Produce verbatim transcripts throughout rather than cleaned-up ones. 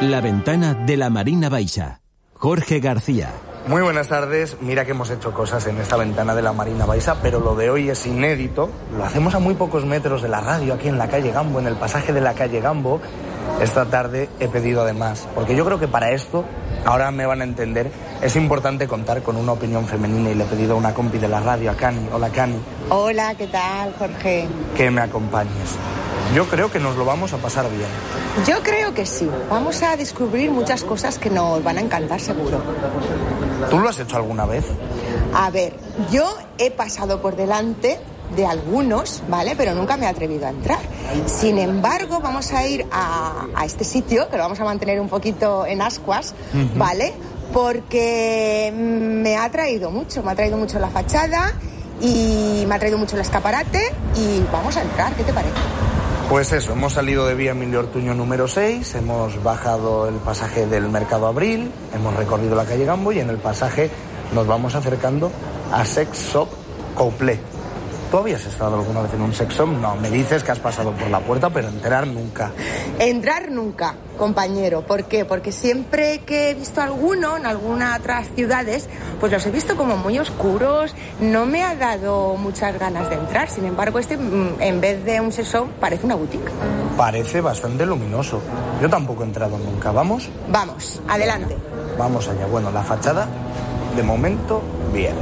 La ventana de la Marina Baixa. Jorge García. Muy buenas tardes. Mira que hemos hecho cosas en esta ventana de la Marina Baixa, pero lo de hoy es inédito. Lo hacemos a muy pocos metros de la radio, aquí en la calle Gambo, en el pasaje de la calle Gambo. Esta tarde he pedido además, porque yo creo que para esto, ahora me van a entender, es importante contar con una opinión femenina y le he pedido a una compi de la radio, a Cani. Hola, Cani. Hola, ¿qué tal, Jorge? Que me acompañes. Yo creo que nos lo vamos a pasar bien. Yo creo que sí. Vamos a descubrir muchas cosas que nos van a encantar, seguro. ¿Tú lo has hecho alguna vez? A ver, yo he pasado por delante de algunos, ¿vale? Pero nunca me he atrevido a entrar. Sin embargo, vamos a ir a, a este sitio, que lo vamos a mantener un poquito en ascuas, uh-huh. ¿vale? Porque me ha atraído mucho, me ha traído mucho la fachada y me ha traído mucho el escaparate y vamos a entrar, ¿qué te parece? Pues eso, hemos salido de Vía Emilio Ortuño número seis, hemos bajado el pasaje del Mercado Abril, hemos recorrido la calle Gambo y en el pasaje nos vamos acercando a Sex Shop Couple. ¿Tú habías estado alguna vez en un sex shop? No, me dices que has pasado por la puerta, pero entrar nunca. Entrar nunca, compañero. ¿Por qué? Porque siempre que he visto alguno en algunas otras ciudades, pues los he visto como muy oscuros, no me ha dado muchas ganas de entrar. Sin embargo, este, en vez de un sex shop, parece una boutique. Parece bastante luminoso. Yo tampoco he entrado nunca. ¿Vamos? Vamos, adelante. Vamos allá. Bueno, la fachada, de momento, bien.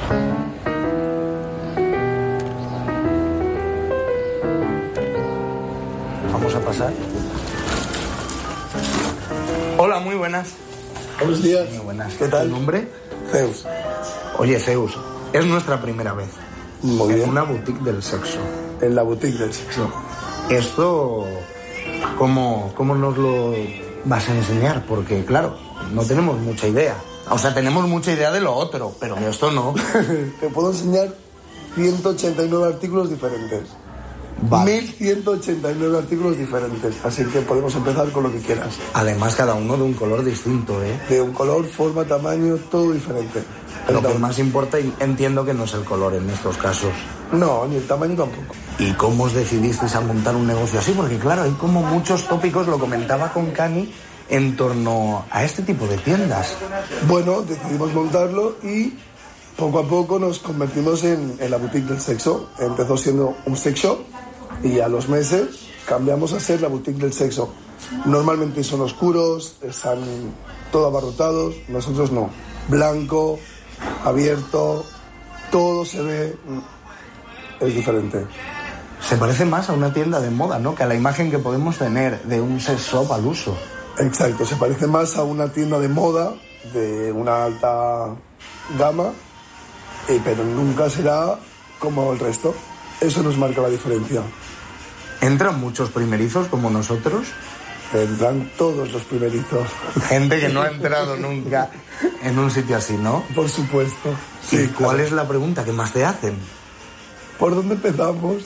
Vamos a pasar. Hola, muy buenas. Buenos días. Muy buenas. ¿Qué tal? ¿Tu nombre? Zeus. Oye, Zeus, es nuestra primera vez. Muy bien. En una boutique del sexo. En la boutique del sexo. Esto, ¿cómo, cómo nos lo vas a enseñar? Porque, claro, no tenemos mucha idea. O sea, tenemos mucha idea de lo otro, pero de esto no. Te puedo enseñar ciento ochenta y nueve artículos diferentes. Vale. mil ciento ochenta y nueve artículos diferentes, así que podemos empezar con lo que quieras. Además, cada uno de un color distinto, ¿eh? De un color, forma, tamaño, todo diferente. Lo que más importa, entiendo que no es el color en estos casos. No, ni el tamaño tampoco. ¿Y cómo os decidisteis a montar un negocio así? Porque claro, hay como muchos tópicos, lo comentaba con Cani, en torno a este tipo de tiendas. Bueno, decidimos montarlo y poco a poco nos convertimos en, en la boutique del sexo. Empezó siendo un sex shop y a los meses cambiamos a ser la boutique del sexo. Normalmente son oscuros, están todo abarrotados, nosotros no. Blanco, abierto, todo se ve, es diferente. Se parece más a una tienda de moda, ¿no? Que a la imagen que podemos tener de un sex shop al uso. Exacto, se parece más a una tienda de moda de una alta gama, eh, pero nunca será como el resto. Eso nos marca la diferencia. ¿Entran muchos primerizos como nosotros? Entran todos los primerizos. Gente que no ha entrado nunca en un sitio así, ¿no? Por supuesto. Sí, ¿y cuál claro. es la pregunta que más te hacen? ¿Por dónde empezamos?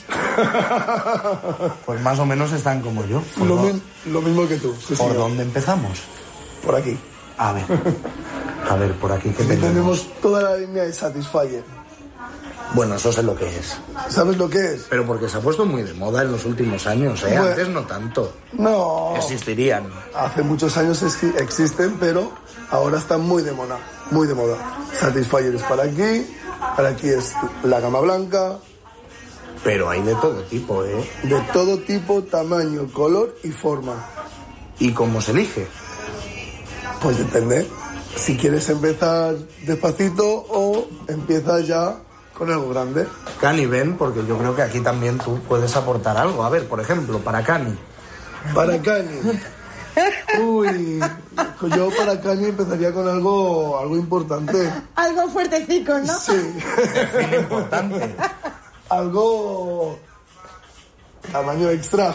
Pues más o menos están como yo. Lo, mi- lo mismo que tú. Sí, ¿Por sí, dónde empezamos? Por aquí. A ver, a ver, por aquí que tenemos. tenemos toda la línea de Satisfyer. Bueno, eso sé lo que es. ¿Sabes lo que es? Pero porque se ha puesto muy de moda en los últimos años, ¿eh? Bueno, antes no tanto. No. Existirían. Hace muchos años es- existen, pero ahora están muy de moda. Muy de moda. Satisfyer es para aquí, para aquí es la gama blanca. Pero hay de todo tipo, ¿eh? De todo tipo, tamaño, color y forma. ¿Y cómo se elige? Pues depende. Si quieres empezar despacito o empiezas ya con algo grande. Cani, ven, porque yo creo que aquí también tú puedes aportar algo. A ver, por ejemplo, para Cani. Para Cani. Uy, yo para Cani empezaría con algo, algo importante. Algo fuertecico, ¿no? Sí. Define importante. Algo tamaño extra.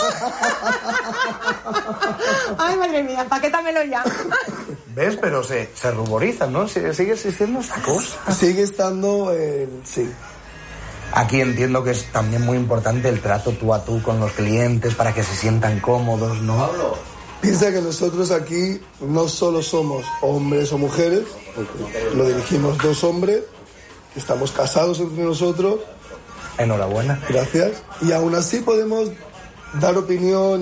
Ay, madre mía, paquétamelo ya. ¿Ves? Pero se, se ruboriza, ¿no? Sigue, sigue existiendo esta cosa. Sigue estando el... sí. Aquí entiendo que es también muy importante el trato tú a tú con los clientes para que se sientan cómodos, ¿no? Pablo. Piensa que nosotros aquí no solo somos hombres o mujeres, porque lo dirigimos dos hombres, que estamos casados entre nosotros. Enhorabuena. Gracias. Y aún así podemos dar opinión.